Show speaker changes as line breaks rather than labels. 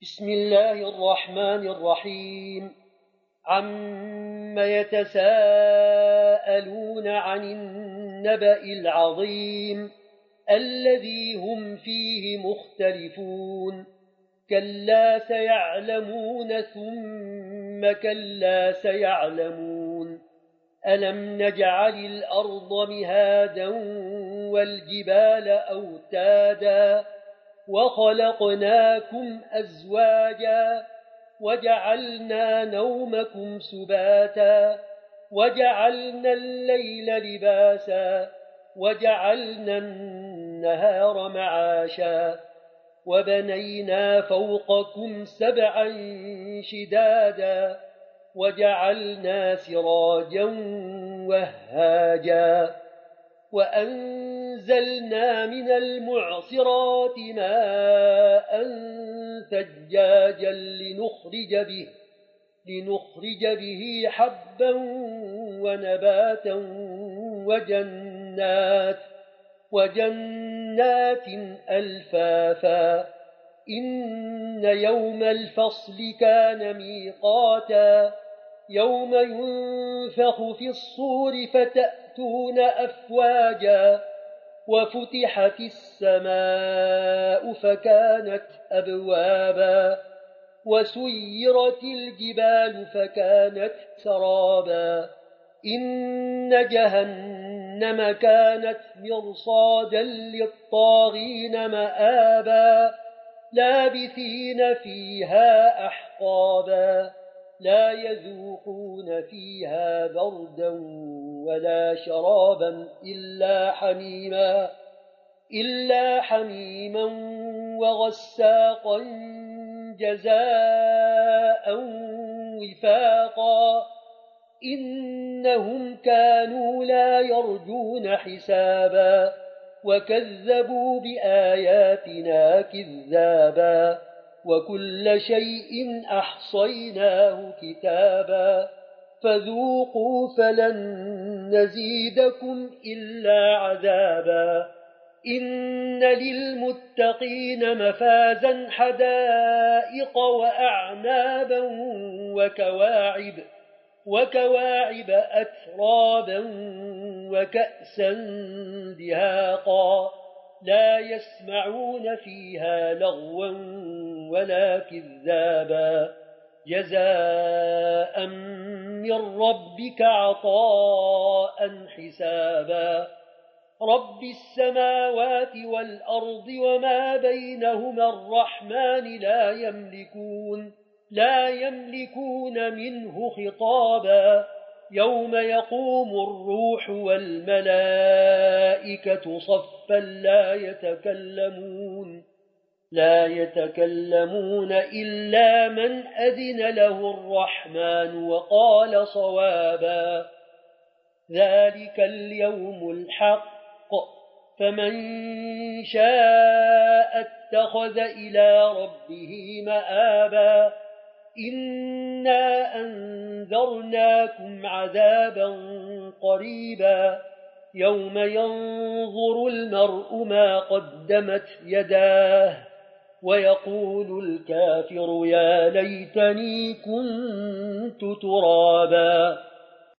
بسم الله الرحمن الرحيم. عم يتساءلون عن النبأ العظيم الذي هم فيه مختلفون. كلا سيعلمون ثم كلا سيعلمون. ألم نجعل الأرض مهادا والجبال أوتادا وخلقناكم أزواجا وجعلنا نومكم سباتا وجعلنا الليل لباسا وجعلنا النهار معاشا وبنينا فوقكم سبعا شدادا وجعلنا سراجا وهاجا وأنزلنا من المعصرات ماء ثجاجا لنخرج به حبا ونباتا وجنات ألفافا. إن يوم الفصل كان ميقاتا يوم ينفخ في الصور فتأتون أفواجا وفتحت السماء فكانت أبوابا وسيرت الجبال فكانت سرابا. إن جهنم كانت مرصادا للطاغين مآبا لابثين فيها أحقابا لا يذوقون فيها بردا ولا شرابا إلا حميما وغساقا جزاء وفاقا. إنهم كانوا لا يرجون حسابا وكذبوا بآياتنا كذابا وكل شيء أحصيناه كتابا فذوقوا فلن نزيدكم إلا عذابا. إن للمتقين مفازا حدائق وأعنابا وكواعب أترابا وكأسا دهاقا لا يسمعون فيها لغوا ولا كذابا جزاء من ربك عطاء حسابا. رب السماوات والأرض وما بينهما الرحمن لا يملكون منه خطابا. يوم يقوم الروح والملائكة صفا لا يتكلمون إلا من أذن له الرحمن وقال صوابا. ذلك اليوم الحق فمن شاء اتخذ إلى ربه مآبا. إنا أنذرناكم عذابا قريبا يوم ينظر المرء ما قدمت يداه ويقول الكافر يا ليتني كنت ترابا.